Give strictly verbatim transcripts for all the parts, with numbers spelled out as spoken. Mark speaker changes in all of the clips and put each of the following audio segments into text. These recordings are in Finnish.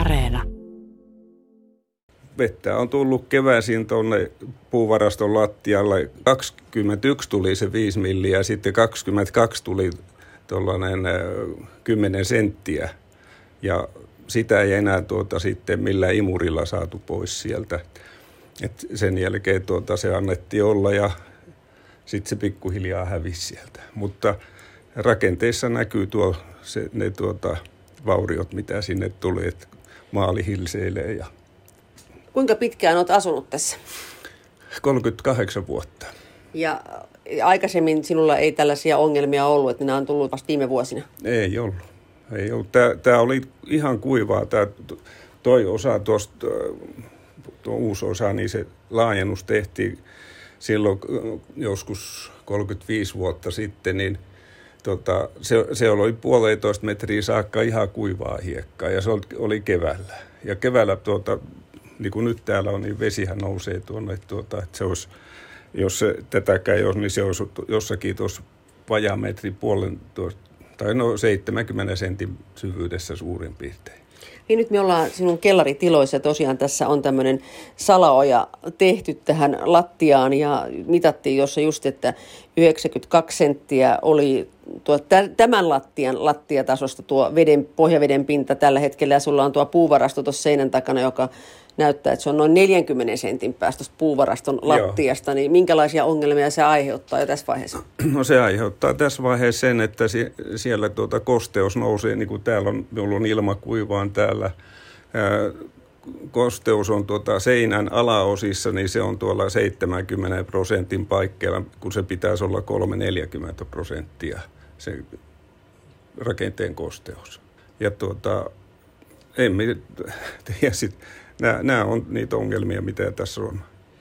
Speaker 1: Areena.
Speaker 2: Vettä on tullut keväisin tuonne puuvaraston lattialle. kaksikymmentäyksi tuli se viisi milliä ja sitten kaksikymmentäkaksi tuli tuollainen kymmenen senttiä. Ja sitä ei enää tuota sitten millään imurilla saatu pois sieltä. Et sen jälkeen tuota se annettiin olla ja sitten se pikkuhiljaa hävisi sieltä. Mutta rakenteessa näkyy tuo, se, ne tuota, vauriot, mitä sinne tuli, että maali hilseilee. Ja
Speaker 3: kuinka pitkään olet asunut tässä?
Speaker 2: kolmekymmentäkahdeksan vuotta.
Speaker 3: Ja aikaisemmin sinulla ei tällaisia ongelmia ollut, että nämä on tullut vasta viime vuosina?
Speaker 2: Ei ollut. Ei ollut. Tämä, tämä oli ihan kuivaa. Tämä toi osa tuosta, tuo uusi osa, niin se laajennus tehtiin silloin joskus kolmekymmentäviisi vuotta sitten, niin tota, se, se oli puolitoista metriä saakka ihan kuivaa hiekkaa ja se oli, oli keväällä. Ja keväällä, tuota, niin kuin nyt täällä on, niin vesihän nousee tuonne, tuota, että se olisi, jos se tätäkään ei olisi, niin se olisi jossakin tuossa vajaa metri puolen, tuosta, tai no seitsemänkymmentä sentin syvyydessä suurin piirtein.
Speaker 3: Niin nyt me ollaan sinun kellaritiloissa ja tosiaan tässä on tämmöinen salaoja tehty tähän lattiaan ja mitattiin jossa just, että yhdeksänkymmentäkaksi senttiä oli tuo, tämän lattian lattiatasosta tuo veden, pohjaveden pinta tällä hetkellä ja sulla on tuo puuvarasto tuossa seinän takana, joka näyttää, että se on noin neljänkymmenen sentin päästä puuvaraston lattiasta, niin minkälaisia ongelmia se aiheuttaa jo tässä vaiheessa?
Speaker 2: No se aiheuttaa tässä vaiheessa sen, että sie- siellä tuota kosteus nousee, niin kuin täällä on, minulla on ilma kuivaan täällä. Ää, kosteus on tuota seinän alaosissa, niin se on tuolla seitsemänkymmentä prosentin paikkeilla, kun se pitäisi olla kolme neljäkymmentä prosenttia se rakenteen kosteus. Ja tuota, emme tiedä sitten. Nämä, nämä on niitä ongelmia, mitä tässä on.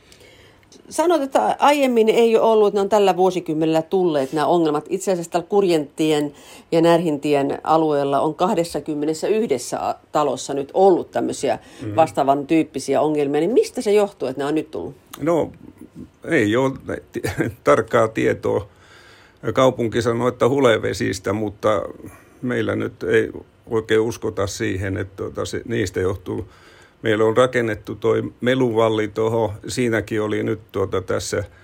Speaker 3: Sanoit, että aiemmin ei ole ollut, että ne on tällä vuosikymmenellä tulleet nämä ongelmat. Itse asiassa tällä Kurjentien ja Närhintien alueella on kaksikymmentäyksi talossa nyt ollut tämmöisiä mm-hmm. vastaavan tyyppisiä ongelmia. Niin mistä se johtuu, että nämä on nyt tullut?
Speaker 2: No ei ole t- tarkkaa tietoa. Kaupunki sanoo, että hulevesistä, mutta meillä nyt ei oikein uskota siihen, että tuota, se, niistä johtuu. Meillä on rakennettu tuo meluvalli tuohon. Siinäkin oli nyt tuota tässä ää,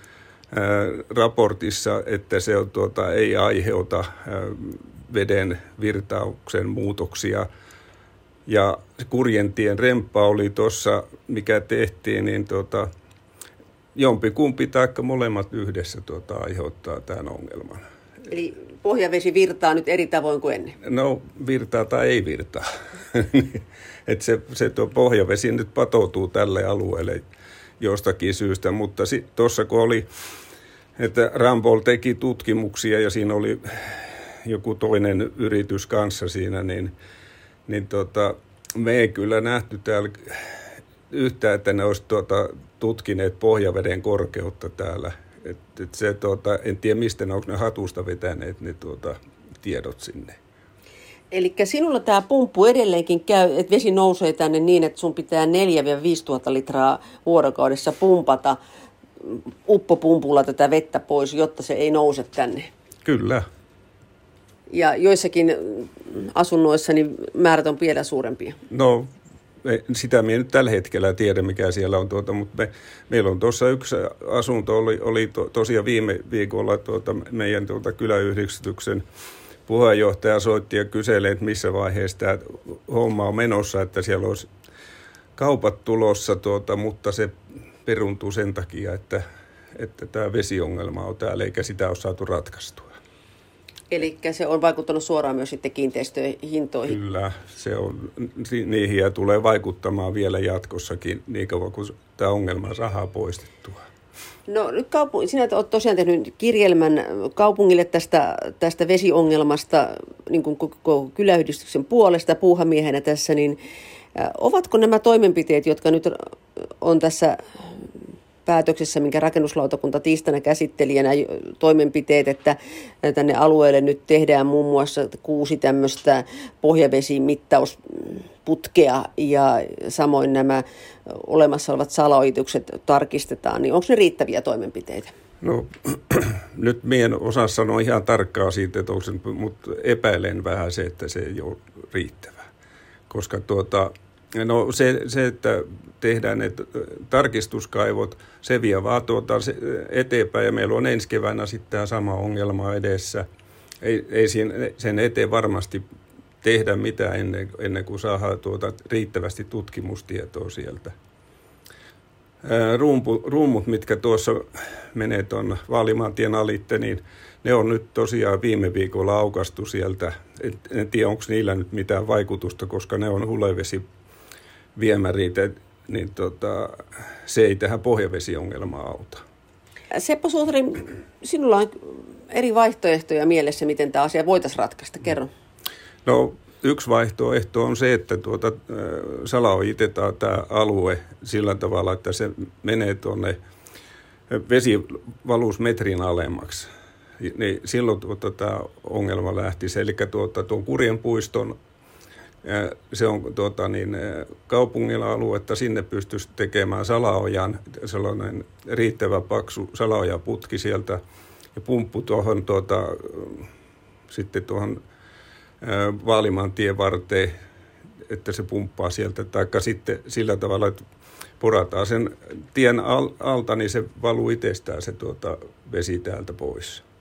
Speaker 2: raportissa, että se on, tuota, ei aiheuta ää, veden virtauksen muutoksia. Ja Kurjentien remppa oli tuossa, mikä tehtiin, niin tuota, jompikumpi tai molemmat yhdessä tuota, aiheuttaa tämän ongelman.
Speaker 3: Eli pohjavesi virtaa nyt eri tavoin kuin ennen?
Speaker 2: No virtaa tai ei virtaa. Että se, se tuo pohjavesi nyt patoutuu tälle alueelle jostakin syystä, mutta tuossa kun oli, että Ramboll teki tutkimuksia ja siinä oli joku toinen yritys kanssa siinä, niin, niin tota, me ei kyllä nähty täällä yhtään, että ne olisi tuota, tutkineet pohjaveden korkeutta täällä. Et, et se, tuota, en tiedä mistä ne, onko ne hatusta vetäneet ne tuota, tiedot sinne.
Speaker 3: Eli sinulla tämä pumppu edelleenkin käy, että vesi nousee tänne niin, että sun pitää neljä viisi tuhatta litraa vuorokaudessa pumpata uppopumpulla tätä vettä pois, jotta se ei nouse tänne.
Speaker 2: Kyllä.
Speaker 3: Ja joissakin asunnoissa niin määrät on vielä suurempia.
Speaker 2: No sitä minä nyt tällä hetkellä tiedä, mikä siellä on, tuota, mutta me, meillä on tuossa yksi asunto, oli, oli to, tosiaan viime viikolla tuota, meidän tuota, kyläyhdistyksen puheenjohtaja soitti ja kyseli, että missä vaiheessa tämä homma on menossa, että siellä olisi kaupat tulossa, tuota, mutta se peruntuu sen takia, että, että tämä vesiongelma on täällä eikä sitä ole saatu ratkaistua.
Speaker 3: Eli se on vaikuttanut suoraan myös sitten kiinteistöjen hintoihin?
Speaker 2: Kyllä, se on, niihin ja tulee vaikuttamaan vielä jatkossakin niin kauan kuin tämä ongelma saadaan poistettua.
Speaker 3: No nyt kaupunki, sinä olet tosiaan tehnyt kirjelmän kaupungille tästä, tästä vesiongelmasta niin kuin koko kyläyhdistyksen puolesta puuhamiehenä tässä, niin ovatko nämä toimenpiteet, jotka nyt on tässä päätöksessä, minkä rakennuslautakunta tiistaina käsitteli, ja nämä toimenpiteet, että tänne alueelle nyt tehdään muun muassa kuusi tämmöistä pohjavesimittausputkea ja samoin nämä olemassa olevat salaojitukset tarkistetaan, niin onko ne riittäviä toimenpiteitä?
Speaker 2: No nyt minä en osaa sanoa ihan tarkkaa siitä, että onko se, mutta epäilen vähän se, että se ei ole riittävä, koska tuota, No se, se, että tehdään ne tarkistuskaivot, se vie vaan tuota eteenpäin ja meillä on ensi keväänä sitten tämä sama ongelma edessä. Ei, ei sen eteen varmasti tehdä mitään ennen, ennen kuin saadaan tuota riittävästi tutkimustietoa sieltä. Ruumpu, ruumut, mitkä tuossa menee tuon Vaalimaantien alitte, niin ne on nyt tosiaan viime viikolla aukaistu sieltä. En, en tiedä, onko niillä nyt mitään vaikutusta, koska ne on hulevesiviemärit, niin tota, se ei tähän pohjavesiongelmaan auta.
Speaker 3: Seppo Suutari, sinulla on eri vaihtoehtoja mielessä, miten tämä asia voitaisiin ratkaista. Kerro.
Speaker 2: No, yksi vaihtoehto on se, että tuota, salaojitetaan tämä alue sillä tavalla, että se menee tuonne vesi valuisi metrin alemmaksi. Niin silloin tuota, tämä ongelma lähtisi. Eli tuota, tuon Kurjenpuiston, se on tuota, niin, kaupungilla aluetta, sinne pystyisi tekemään salaojan, sellainen riittävä paksu salaojaputki sieltä ja pumppu tuohon tuota, sitten tuohon Vaalimaantien varteen, että se pumppaa sieltä, taikka sitten sillä tavalla, että porataan sen tien alta, niin se valuu itsestään se tuota vesi täältä pois.